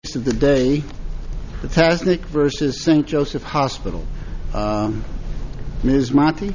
of the day, Potasnik versus St. Joseph Hospital. Ms. Monti?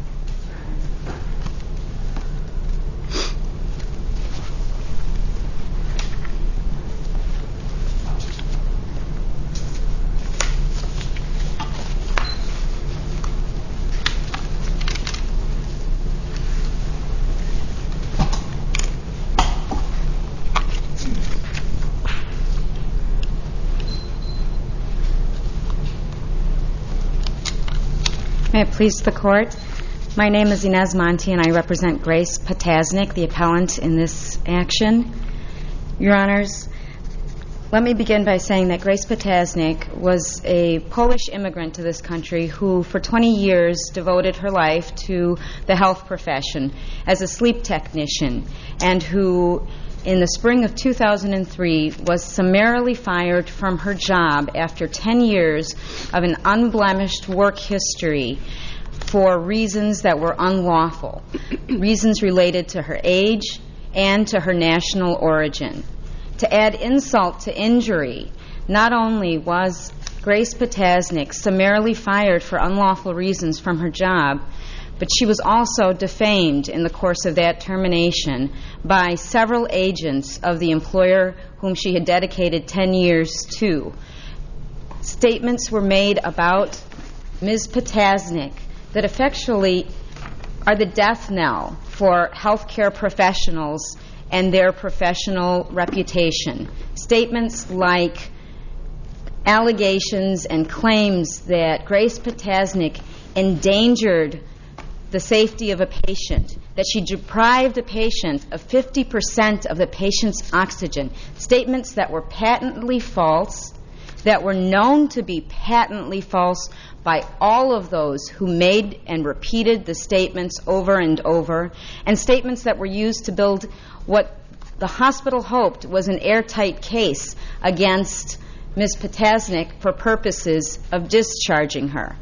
May it please the Court. My name is Inez Monti, and I represent Grace Potasnik, the appellant in this action. Your Honors, let me begin by saying that Grace Potasnik was a Polish immigrant to this country who, for 20 years, devoted her life to the health profession as a sleep technician, and who, in the spring of 2003, was summarily fired from her job after 10 years of an unblemished work history for reasons that were unlawful, reasons related to her age and to her national origin. To add insult to injury, not only was Grace Potasnik summarily fired for unlawful reasons from her job, but she was also defamed in the course of that termination by several agents of the employer whom she had dedicated 10 years to. Statements were made about Ms. Potasnik that effectually are the death knell for healthcare professionals and their professional reputation. Statements like allegations and claims that Grace Potasnik endangered the safety of a patient, that she deprived a patient of 50% of the patient's oxygen, statements that were patently false, that were known to be patently false by all of those who made and repeated the statements over and over, and statements that were used to build what the hospital hoped was an airtight case against Ms. Potasnik for purposes of discharging her.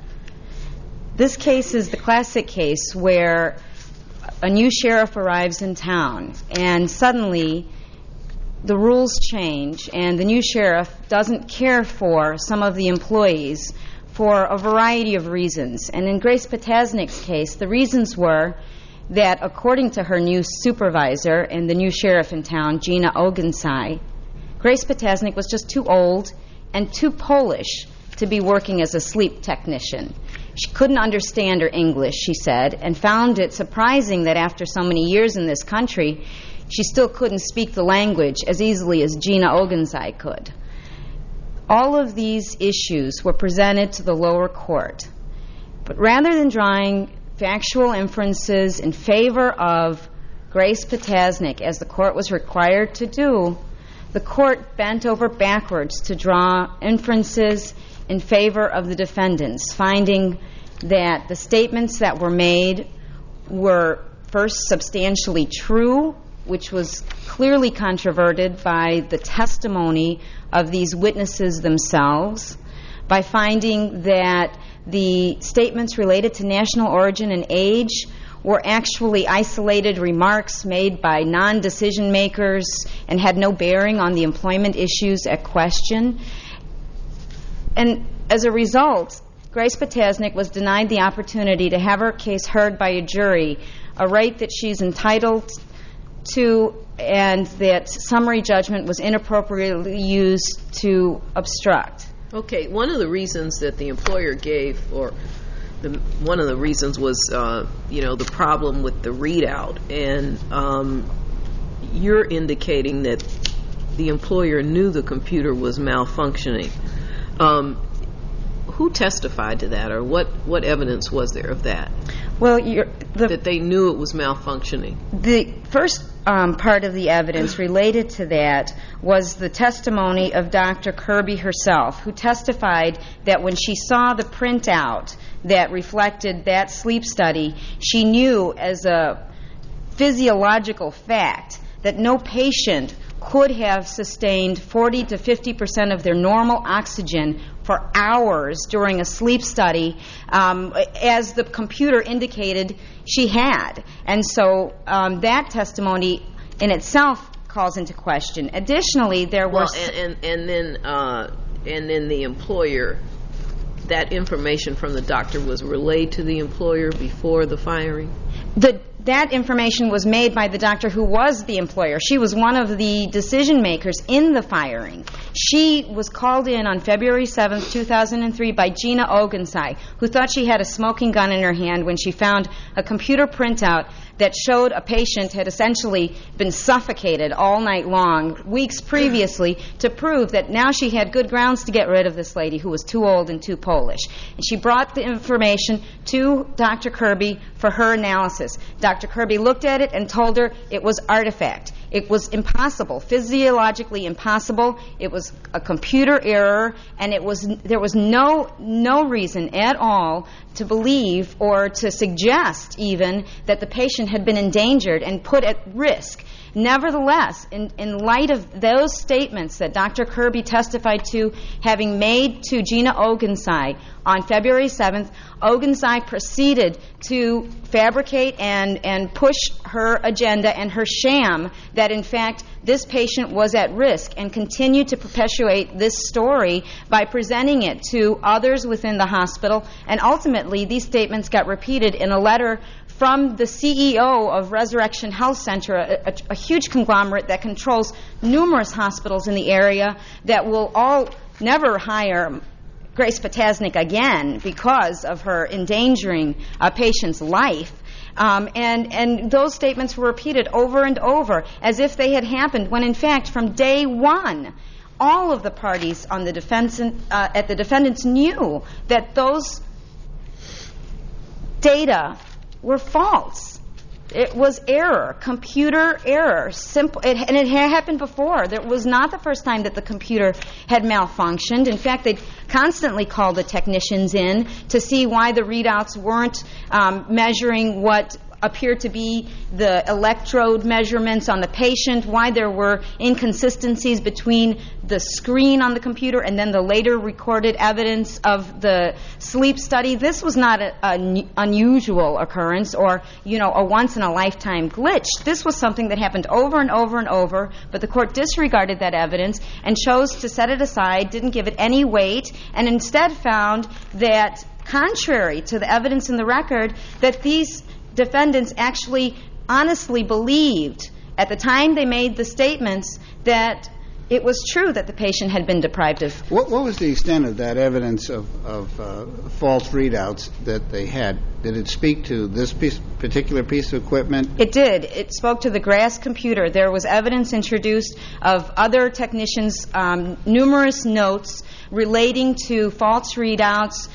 This case is the classic case where a new sheriff arrives in town and suddenly the rules change and the new sheriff doesn't care for some of the employees for a variety of reasons. And in Grace Potasnik's case, the reasons were that according to her new supervisor and the new sheriff in town, Gina Ogensai, Grace Potasnik was just too old and too Polish to be working as a sleep technician. She couldn't understand her English, she said, and found it surprising that after so many years in this country, she still couldn't speak the language as easily as Gina Ogensai could. All of these issues were presented to the lower court. But rather than drawing factual inferences in favor of Grace Potasnik, as the court was required to do, the court bent over backwards to draw inferences in favor of the defendants, finding that the statements that were made were first substantially true, which was clearly controverted by the testimony of these witnesses themselves, by finding that the statements related to national origin and age were actually isolated remarks made by non-decision makers and had no bearing on the employment issues at question. And as a result, Grace Potasnik was denied the opportunity to have her case heard by a jury, a right that she's entitled to, and that summary judgment was inappropriately used to obstruct. Okay, one of the reasons that the employer gave, one of the reasons was, the problem with the readout, and you're indicating that the employer knew the computer was malfunctioning. Who testified to that, or what evidence was there of that? Well, that they knew it was malfunctioning. The first part of the evidence related to that was the testimony of Dr. Kirby herself, who testified that when she saw the printout that reflected that sleep study, she knew as a physiological fact that no patient could have sustained 40 to 50% of their normal oxygen for hours during a sleep study, as the computer indicated she had. And so that testimony in itself calls into question. Additionally, there Well, was... and then the employer, that information from the doctor was relayed to the employer before the firing? That information was made by the doctor who was the employer. She was one of the decision makers in the firing. She was called in on February 7th, 2003 by Gina Ogensai, who thought she had a smoking gun in her hand when she found a computer printout that showed a patient had essentially been suffocated all night long, weeks previously, to prove that now she had good grounds to get rid of this lady who was too old and too Polish. And she brought the information to Dr. Kirby for her analysis. Dr. Kirby looked at it and told her it was artifact. It was impossible, physiologically impossible. It was a computer error, and there was no reason at all to believe or to suggest even that the patient had been endangered and put at risk. Nevertheless, in light of those statements that Dr. Kirby testified to having made to Gina Ogensai on February 7th, Ogensai proceeded to fabricate and push her agenda and her sham that, in fact, this patient was at risk, and continued to perpetuate this story by presenting it to others within the hospital. And ultimately, these statements got repeated in a letter from the CEO of Resurrection Health Center, a huge conglomerate that controls numerous hospitals in the area that will all never hire Grace Potasnik again because of her endangering a patient's life. And those statements were repeated over and over as if they had happened, when in fact from day one all of the parties on the defense at the defendants knew that those data were false. It was error, computer error, simple, and it had happened before. That was not the first time that the computer had malfunctioned. In fact, they constantly called the technicians in to see why the readouts weren't measuring what appeared to be the electrode measurements on the patient, why there were inconsistencies between the screen on the computer and then the later recorded evidence of the sleep study. This was not an unusual occurrence or, a once-in-a-lifetime glitch. This was something that happened over and over and over, but the court disregarded that evidence and chose to set it aside, didn't give it any weight, and instead found that, contrary to the evidence in the record, that these defendants actually honestly believed at the time they made the statements that it was true that the patient had been deprived of. What was the extent of that evidence of false readouts that they had? Did it speak to this particular piece of equipment? It did. It spoke to the GRASS computer. There was evidence introduced of other technicians' numerous notes relating to false readouts,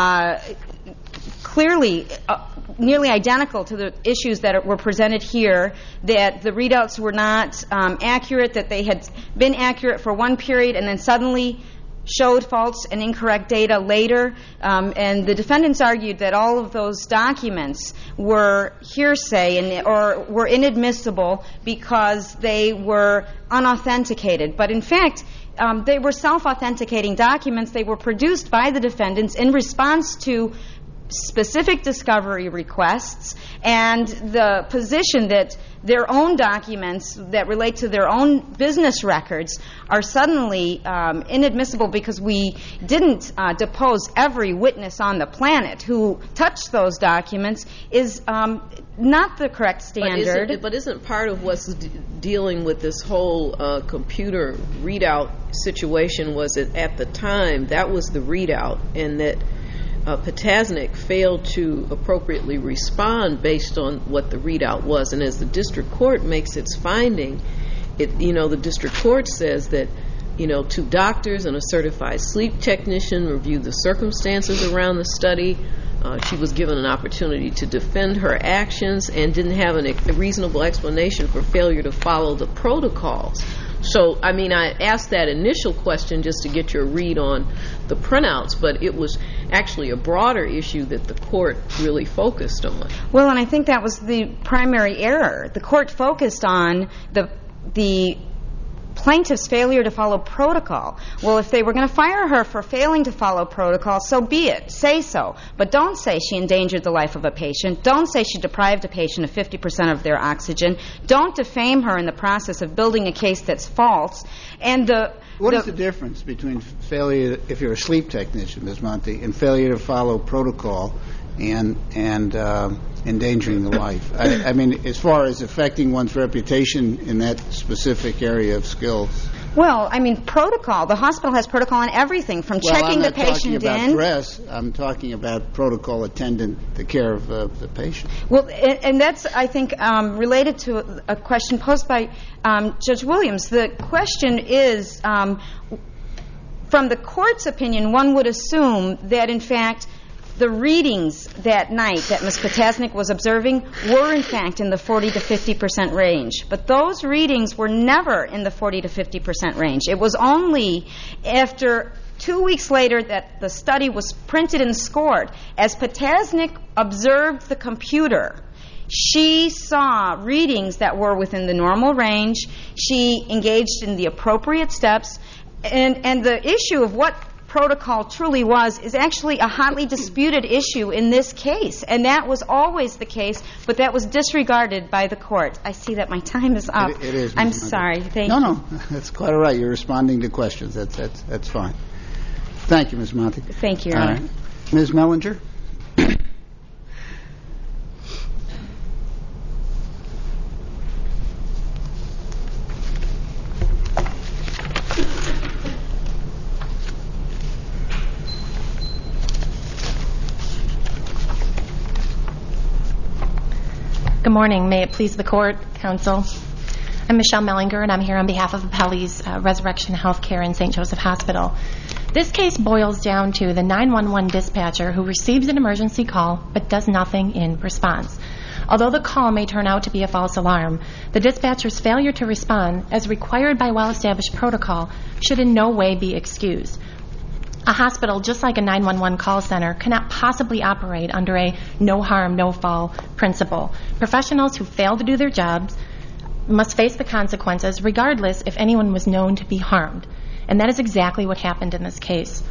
clearly nearly identical to the issues that were presented here, that the readouts were not accurate, that they had been accurate for one period and then suddenly showed false and incorrect data later. And the defendants argued that all of those documents were hearsay or were inadmissible because they were unauthenticated. But in fact, they were self-authenticating documents. They were produced by the defendants in response to specific discovery requests, and the position that their own documents that relate to their own business records are suddenly inadmissible because we didn't depose every witness on the planet who touched those documents is not the correct standard. But isn't part of what's dealing with this whole computer readout situation was that at the time that was the readout, and that Potasnik failed to appropriately respond based on what the readout was. And as the district court makes its finding, the district court says that, 2 doctors and a certified sleep technician reviewed the circumstances around the study. She was given an opportunity to defend her actions and didn't have a reasonable explanation for failure to follow the protocols. So, I asked that initial question just to get your read on the printouts, but it was actually a broader issue that the court really focused on. Well, and I think that was the primary error. The court focused on the plaintiff's failure to follow protocol. Well, if they were going to fire her for failing to follow protocol, so be it. Say so. But don't say she endangered the life of a patient. Don't say she deprived a patient of 50% of their oxygen. Don't defame her in the process of building a case that's false. And what is the difference between failure, if you're a sleep technician, Ms. Monty, and failure to follow protocol and endangering the life? I mean, as far as affecting one's reputation in that specific area of skills. Well, I mean, protocol. The hospital has protocol on everything, from checking the patient in. I'm not talking about dress. I'm talking about protocol attendant, the care of the patient. Well, and that's, I think, related to a question posed by Judge Williams. The question is, from the court's opinion, one would assume that, in fact, the readings that night that Ms. Potasnik was observing were, in fact, in the 40 to 50% range. But those readings were never in the 40 to 50% range. It was only after 2 weeks later that the study was printed and scored. As Potasnik observed the computer, she saw readings that were within the normal range. She engaged in the appropriate steps. And the issue of what protocol truly was is actually a hotly disputed issue in this case. And that was always the case, but that was disregarded by the court. I see that my time is up. It is. I'm sorry. Thank you. No, that's quite all right. You're responding to questions. That's fine. Thank you, Ms. Monty. Thank you, Your Honor. Ms. Mellinger? Good morning. May it please the court, counsel. I'm Michelle Mellinger, and I'm here on behalf of Appellee's Resurrection Healthcare in St. Joseph Hospital. This case boils down to the 911 dispatcher who receives an emergency call but does nothing in response. Although the call may turn out to be a false alarm, the dispatcher's failure to respond, as required by well-established protocol, should in no way be excused. A hospital, just like a 911 call center, cannot possibly operate under a no harm, no foul principle. Professionals who fail to do their jobs must face the consequences regardless if anyone was known to be harmed. And that is exactly what happened in this case.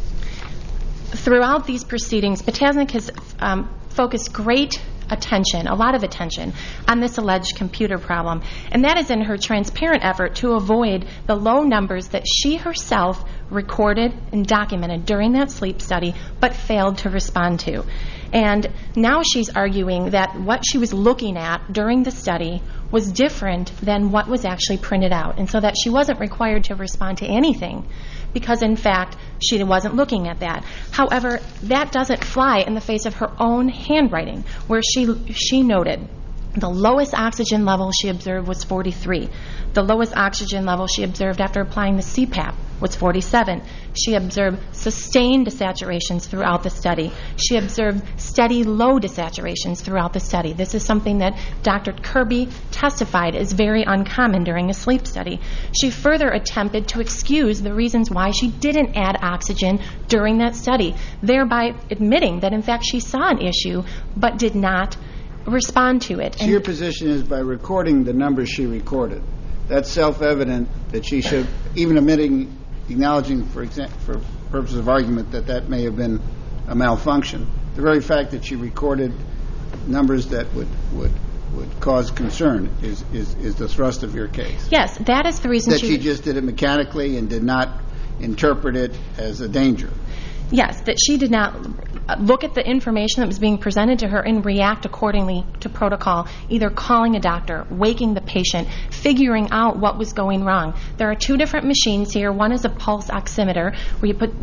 Throughout these proceedings, Potasnik has focused great attention, a lot of attention, on this alleged computer problem. And that is in her transparent effort to avoid the low numbers that she herself recorded and documented during that sleep study but failed to respond to. And now she's arguing that what she was looking at during the study was different than what was actually printed out, and so that she wasn't required to respond to anything because, in fact, she wasn't looking at that. However, that doesn't fly in the face of her own handwriting, where she noted the lowest oxygen level she observed was 43. The lowest oxygen level she observed after applying the CPAP was 47. She observed sustained desaturations throughout the study. She observed steady low desaturations throughout the study. This is something that Dr. Kirby testified is very uncommon during a sleep study. She further attempted to excuse the reasons why she didn't add oxygen during that study, thereby admitting that, in fact, she saw an issue but did not respond to it. So your position is by recording the numbers she recorded, that's self-evident that she should, even acknowledging, for purposes of argument, that may have been a malfunction, the very fact that she recorded numbers that would cause concern is the thrust of your case. Yes, that is the reason that she just did it mechanically and did not interpret it as a danger. Yes, that she did not look at the information that was being presented to her and react accordingly to protocol, either calling a doctor, waking the patient, figuring out what was going wrong. There are two different machines here. One is a pulse oximeter, where you put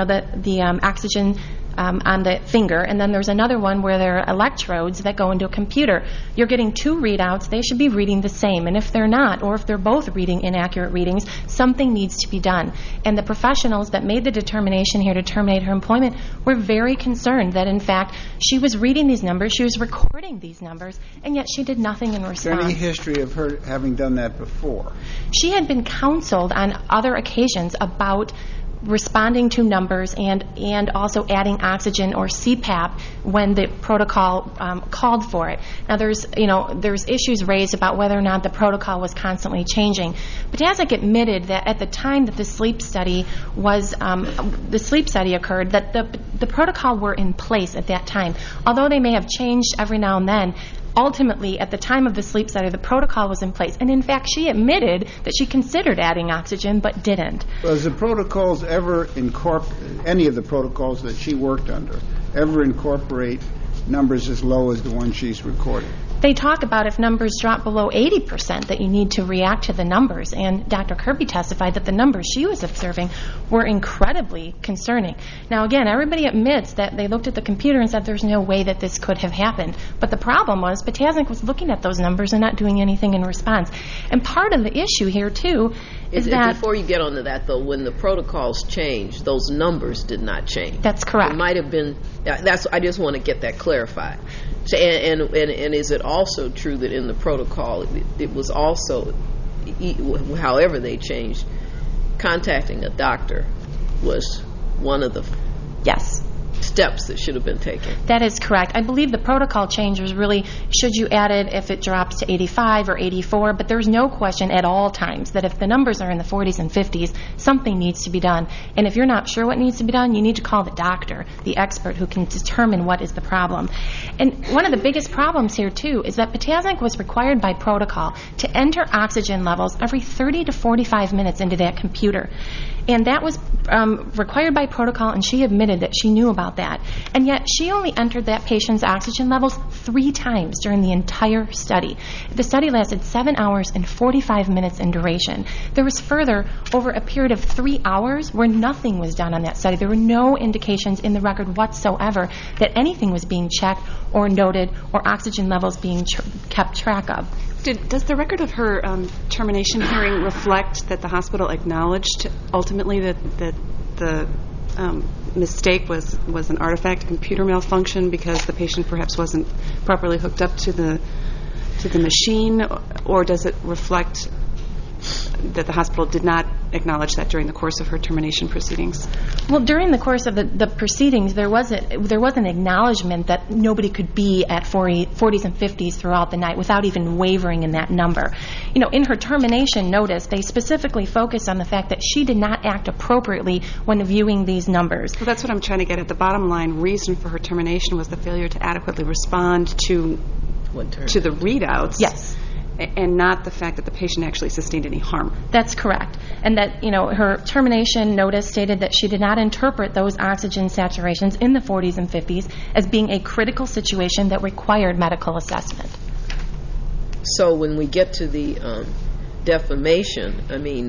the oxygen on the finger, and then there's another one where there are electrodes that go into a computer. You're getting two readouts. They should be reading the same, and if they're not, or if they're both reading inaccurate readings, something needs to be done. And the professionals that made the determination here to terminate her employment were very concerned that, in fact, she was reading these numbers, she was recording these numbers, and yet she did nothing in response. Is there any history of her having done that before? She had been counseled on other occasions about responding to numbers and also adding oxygen or CPAP when the protocol called for it. Now there's issues raised about whether or not the protocol was constantly changing. Potasnik admitted that at the time that the sleep study occurred, that the protocol were in place at that time. Although they may have changed every now and then, ultimately, at the time of the sleep study, the protocol was in place. And in fact, she admitted that she considered adding oxygen but didn't. Was the protocols ever any of the protocols that she worked under ever incorporate numbers as low as the one she's recorded? They talk about if numbers drop below 80% that you need to react to the numbers. And Dr. Kirby testified that the numbers she was observing were incredibly concerning. Now, again, everybody admits that they looked at the computer and said there's no way that this could have happened. But the problem was Potasnik was looking at those numbers and not doing anything in response. And part of the issue here, too, is that... Before you get onto that, though, when the protocols changed, those numbers did not change. That's correct. It might have been... I just want to get that clarified. And is it also true that in the protocol it was also, however they changed, contacting a doctor was one of the steps that should have been taken? That is correct. I believe the protocol change was really, should you add it if it drops to 85 or 84, but there's no question at all times that if the numbers are in the 40s and 50s, something needs to be done. And if you're not sure what needs to be done, you need to call the doctor, the expert who can determine what is the problem. And one of the biggest problems here, too, is that Potasnik was required by protocol to enter oxygen levels every 30 to 45 minutes into that computer. And that was required by protocol, and she admitted that she knew about that. And yet she only entered that patient's oxygen levels 3 times during the entire study. The study lasted 7 hours and 45 minutes in duration. There was further, over a period of 3 hours, where nothing was done on that study. There were no indications in the record whatsoever that anything was being checked or noted or oxygen levels being kept track of. Does the record of her termination hearing reflect that the hospital acknowledged ultimately that the mistake was an artifact, computer malfunction, because the patient perhaps wasn't properly hooked up to the machine, or does it reflect that the hospital did not acknowledge that during the course of her termination proceedings? Well, during the course of the proceedings, there was an acknowledgement that nobody could be at 40s and 50s throughout the night without even wavering in that number. You know, in her termination notice, they specifically focused on the fact that she did not act appropriately when viewing these numbers. Well, that's what I'm trying to get at. The bottom line reason for her termination was the failure to adequately respond to the readouts. Yes. And not the fact that the patient actually sustained any harm. That's correct. And that, her termination notice stated that she did not interpret those oxygen saturations in the 40s and 50s as being a critical situation that required medical assessment. So when we get to the defamation,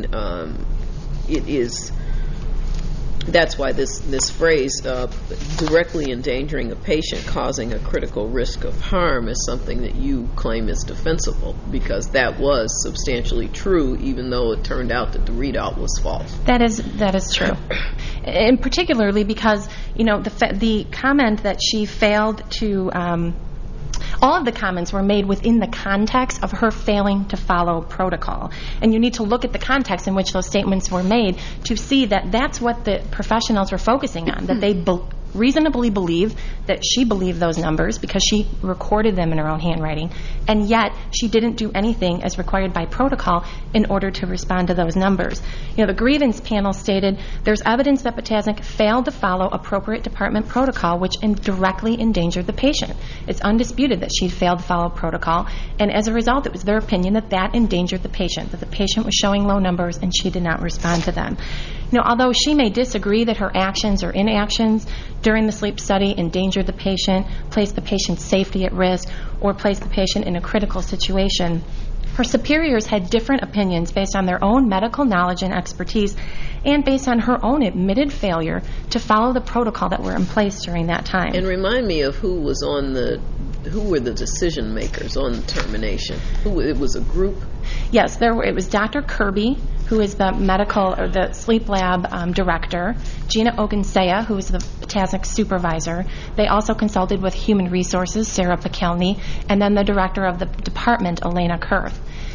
it is... That's why this phrase, directly endangering a patient, causing a critical risk of harm, is something that you claim is defensible, because that was substantially true, even though it turned out that the readout was false. That is true. And particularly because, the comment that she failed to... all of the comments were made within the context of her failing to follow protocol. And you need to look at the context in which those statements were made to see that that's what the professionals were focusing on, that they reasonably believe that she believed those numbers because she recorded them in her own handwriting, and yet she didn't do anything as required by protocol in order to respond to those numbers. The grievance panel stated there's evidence that Potasnik failed to follow appropriate department protocol, which directly endangered the patient. It's undisputed that she failed to follow protocol, and as a result, it was their opinion that endangered the patient, that the patient was showing low numbers and she did not respond to them. Although she may disagree that her actions or inactions during the sleep study endangered the patient, placed the patient's safety at risk, or placed the patient in a critical situation, her superiors had different opinions based on their own medical knowledge and expertise and based on her own admitted failure to follow the protocol that were in place during that time. And remind me of who were the decision makers on the termination? It was a group? Yes, it was Dr. Kirby, who is the sleep lab director, Gina Ogunsaya, who is the Potasnik supervisor. They also consulted with Human Resources, Sarah Pekelny, and then the director of the department, Elena Kurth.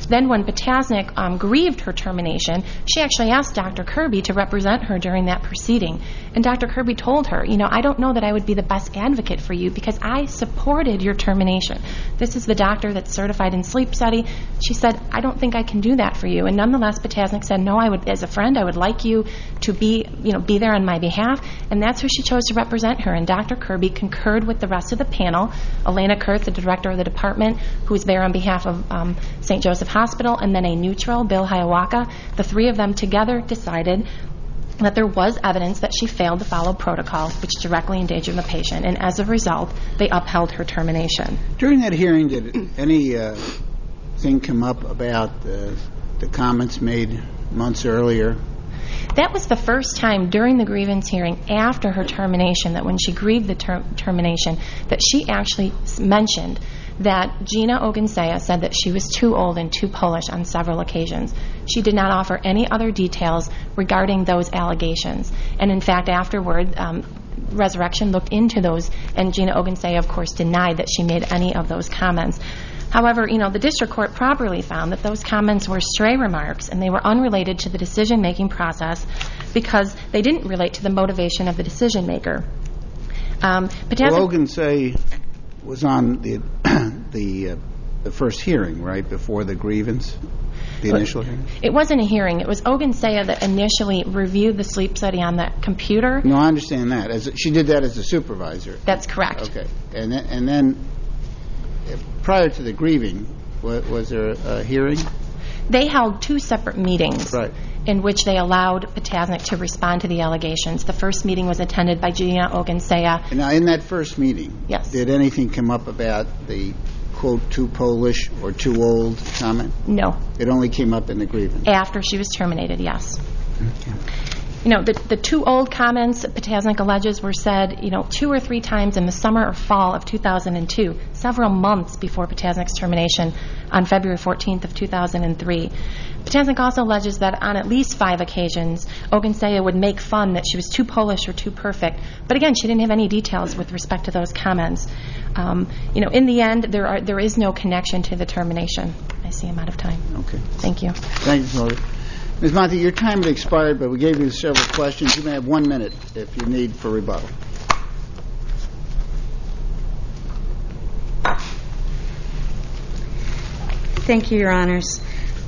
Then when Potasnik grieved her termination, she actually asked Dr. Kirby to represent her during that proceeding. And Dr. Kirby told her, I don't know that I would be the best advocate for you because I supported your termination. This is the doctor that's certified in sleep study. She said, I don't think I can do that for you. And nonetheless, Potasnik said, no, I would, as a friend, I would like you to be there on my behalf. And that's who she chose to represent her. And Dr. Kirby concurred with the rest of the panel, Elena Kurth, the director of the department, who was there on behalf of St. Joseph Hospital, and then a neutral, Bill Hiawatha. The three of them together decided that there was evidence that she failed to follow protocol, which directly endangered the patient. And as a result, they upheld her termination. During that hearing, did any thing come up about the comments made months earlier? That was the first time during the grievance hearing after her termination, that when she grieved the termination, that she actually mentioned that Gina Ogunsaya said that she was too old and too Polish on several occasions. She did not offer any other details regarding those allegations. And in fact, afterward, Resurrection looked into those, and Gina Ogunsaya, of course, denied that she made any of those comments. However, the district court properly found that those comments were stray remarks and they were unrelated to the decision-making process because they didn't relate to the motivation of the decision-maker. Ogunsaya was on the first hearing, right, before the grievance, the initial hearing? It wasn't a hearing. It was Ogunsaya that initially reviewed the sleep study on the computer. No, I understand that. She did that as a supervisor. That's correct. Okay. And then prior to the grieving, was there a hearing? They held two separate meetings, right, in which they allowed Potasnik to respond to the allegations. The first meeting was attended by Gina Ogunsaya. Now, in that first meeting, yes, did anything come up about the, quote, too Polish or too old comment? No. It only came up in the grievance? After she was terminated, yes. Okay. The too old comments, Potasnik alleges, were said, 2 or 3 times in the summer or fall of 2002, several months before Potasnik's termination on February 14th of 2003. Potasnik also alleges that on at least 5 occasions, Ogunsaya would make fun that she was too Polish or too perfect. But again, she didn't have any details with respect to those comments. In the end, there is no connection to the termination. I see I'm out of time. Okay. Thank you. Thank you, Ms. Miller. Ms. Monti, your time had expired, but we gave you several questions. You may have 1 minute if you need for rebuttal. Thank you, Your Honors.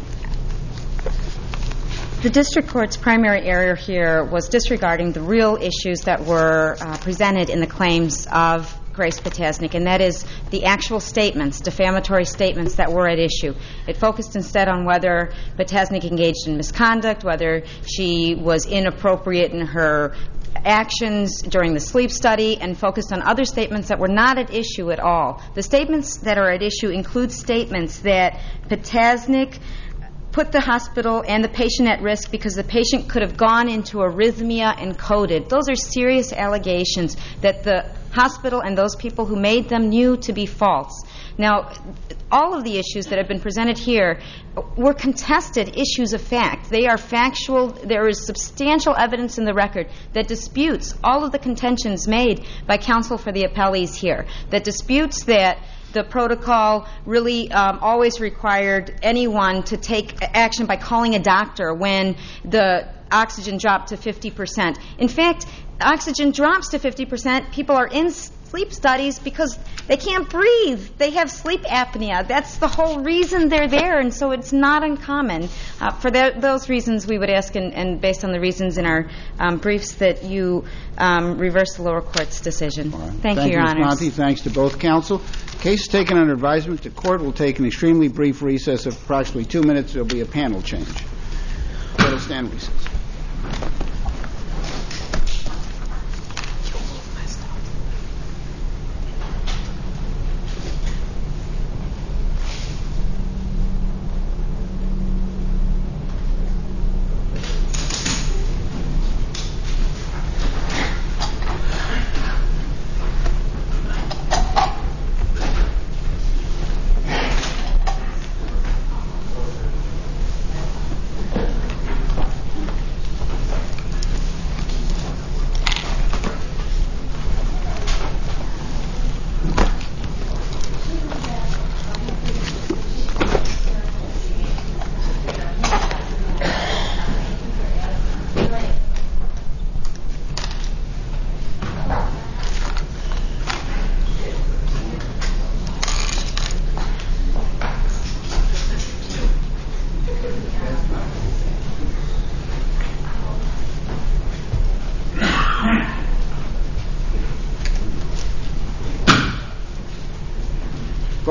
The district court's primary error here was disregarding the real issues that were presented in the claims of Grace Potasnik, and that is the actual statements, defamatory statements that were at issue. It focused instead on whether Potasnik engaged in misconduct, whether she was inappropriate in her actions during the sleep study, and focused on other statements that were not at issue at all. The statements that are at issue include statements that Potasnik put the hospital and the patient at risk because the patient could have gone into arrhythmia and coded. Those are serious allegations that the hospital and those people who made them knew to be false. Now, all of the issues that have been presented here were contested issues of fact. They are factual. There is substantial evidence in the record that disputes all of the contentions made by counsel for the appellees here, that disputes that the protocol really always required anyone to take action by calling a doctor when the oxygen dropped to 50%. In fact, oxygen drops to 50%. People are in sleep studies because they can't breathe. They have sleep apnea. That's the whole reason they're there, and so it's not uncommon. For those reasons, we would ask, and based on the reasons in our briefs, that you reverse the lower court's decision. Right. Thank you, Your Honors. Thank you, Ms. Monti. Thanks to both counsel. Case is taken under advisement. The court will take an extremely brief recess of approximately 2 minutes. There will be a panel change. Court will stand recess.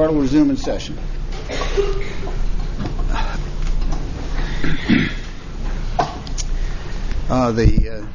Court will resume in session. The